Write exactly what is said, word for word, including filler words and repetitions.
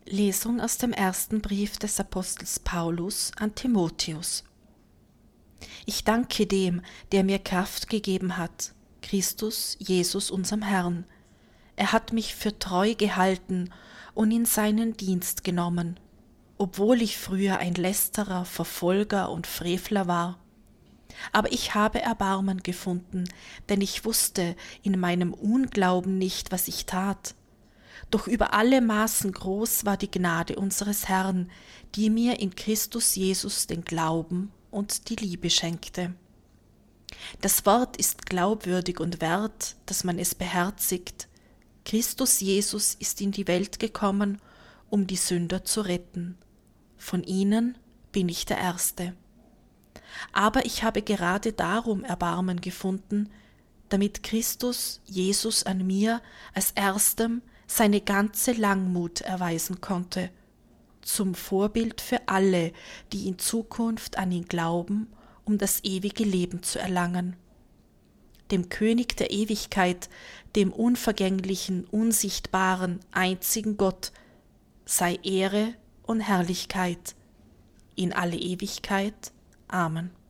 Lesung aus dem ersten Brief des Apostels Paulus an Timotheus. Ich danke dem, der mir Kraft gegeben hat, Christus Jesus unserem Herrn. Er hat mich für treu gehalten und in seinen Dienst genommen, obwohl ich früher ein Lästerer, Verfolger und Frevler war. Aber ich habe Erbarmen gefunden, denn ich wusste in meinem Unglauben nicht, was ich tat. Doch über alle Maßen groß war die Gnade unseres Herrn, die mir in Christus Jesus den Glauben und die Liebe schenkte. Das Wort ist glaubwürdig und wert, dass man es beherzigt. Christus Jesus ist in die Welt gekommen, um die Sünder zu retten. Von ihnen bin ich der Erste. Aber ich habe gerade darum Erbarmen gefunden, damit Christus Jesus an mir als Erstem seine ganze Langmut erweisen konnte, zum Vorbild für alle, die in Zukunft an ihn glauben, um das ewige Leben zu erlangen. Dem König der Ewigkeit, dem unvergänglichen, unsichtbaren, einzigen Gott, sei Ehre und Herrlichkeit in alle Ewigkeit. Amen.